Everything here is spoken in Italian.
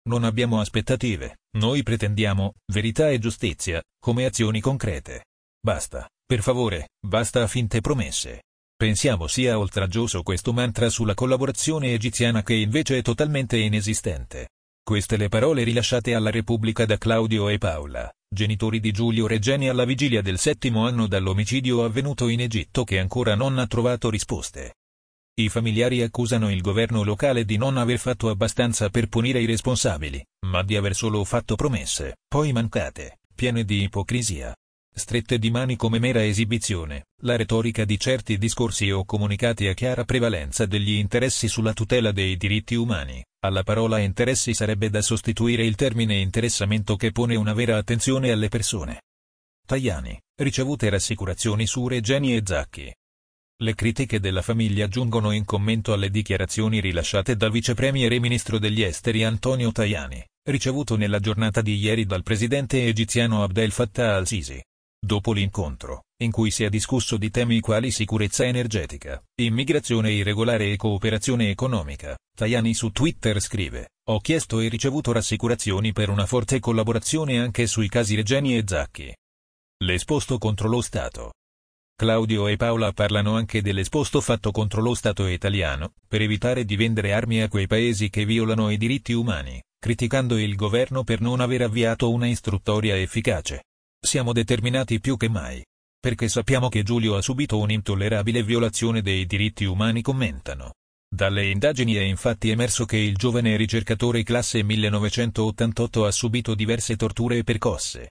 Non abbiamo aspettative, noi pretendiamo verità e giustizia, come azioni concrete. Basta, per favore, basta a finte promesse. Pensiamo sia oltraggioso questo mantra sulla collaborazione egiziana che invece è totalmente inesistente. Queste le parole rilasciate alla Repubblica da Claudio e Paola, genitori di Giulio Regeni alla vigilia del 7° anno dall'omicidio avvenuto in Egitto che ancora non ha trovato risposte. I familiari accusano il governo locale di non aver fatto abbastanza per punire i responsabili, ma di aver solo fatto promesse, poi mancate, piene di ipocrisia. Strette di mani come mera esibizione, la retorica di certi discorsi o comunicati a chiara prevalenza degli interessi sulla tutela dei diritti umani. Alla parola interessi sarebbe da sostituire il termine interessamento che pone una vera attenzione alle persone. Tajani, ricevute rassicurazioni su Regeni e Zaki. Le critiche della famiglia giungono in commento alle dichiarazioni rilasciate dal vice premier e ministro degli esteri Antonio Tajani, ricevuto nella giornata di ieri dal presidente egiziano Abdel Fattah al-Sisi. Dopo l'incontro, in cui si è discusso di temi quali sicurezza energetica, immigrazione irregolare e cooperazione economica, Tajani su Twitter scrive: "Ho chiesto e ricevuto rassicurazioni per una forte collaborazione anche sui casi Regeni e Zaki. L'esposto contro lo Stato." Claudio e Paola parlano anche dell'esposto fatto contro lo Stato italiano, per evitare di vendere armi a quei paesi che violano i diritti umani, criticando il governo per non aver avviato una istruttoria efficace. "Siamo determinati più che mai. Perché sappiamo che Giulio ha subito un'intollerabile violazione dei diritti umani", commentano. Dalle indagini è infatti emerso che il giovane ricercatore classe 1988 ha subito diverse torture e percosse,